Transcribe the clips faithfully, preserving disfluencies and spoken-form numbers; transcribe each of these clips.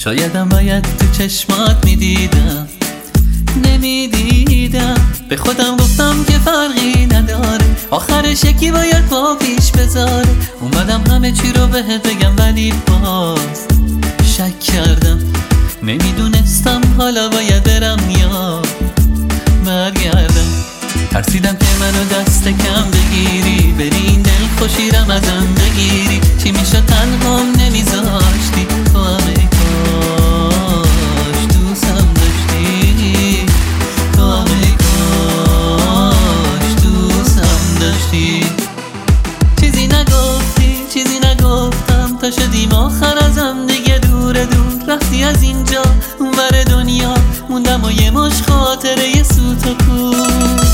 شایدم باید تو چشمات میدیدم، نمیدیدم. به خودم گفتم که فرقی نداره، آخرش یکی باید پا پیش بذاره. اومدم همه چی رو بهت بگم ولی باز شک کردم. نمیدونستم حالا باید برم یا برگردم. ترسیدم که منو دست کم بگیری، بری این دل خوشیرم ازم بگیری. چی میشه تنهام نمیذاشتی، تو همه کاش دوستم داشتی، تو همه کاش دوستم داشتی. چیزی نگفتی چیزی نگفتم تا شدیم آخر ازم دیگه دور دور. رفتی از اینجا اونور دنیا، موندم و یه مش خاطره یه سوت و کور.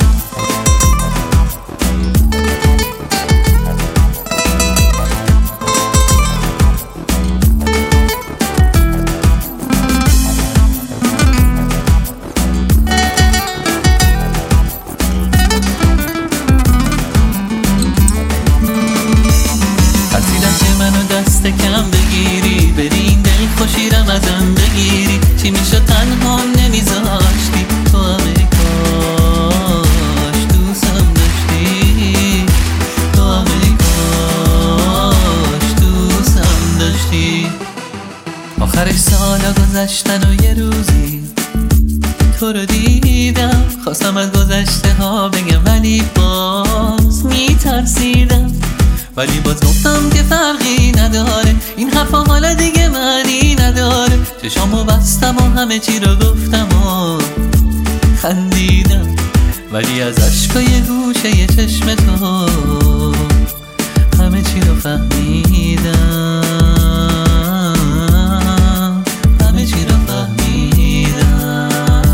دست کم بگیری، بری این دل خوشیرم ازم بگیری. چی میشه تنهام نمیذاشتی، تو همه کاش دوستم داشتی، تو همه کاش دوستم داشتی. آخرش سالا گذشتن و یه روزی تو رو دیدم. خواستم از گذشته ها بگم ولی باز میترسیدم. ولی باز گفتم که فرقی نداره، این حرفا حالا دیگه معنی نداره. چشامو بستم و همه چی رو گفتم و خندیدم. ولی از عشقای گوشه ی چشم تو همه چی رو فهمیدم، همه چی رو فهمیدم.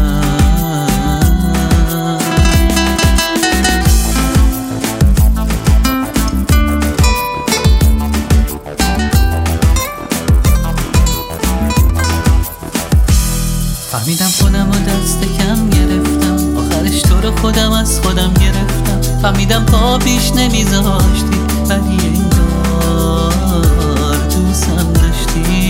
فهمیدم خودم و دست کم گرفتم، آخرش تو رو خودم از خودم گرفتم. فهمیدم پا پیش نمیذاشتی، ولی انگار دوستم داشتی.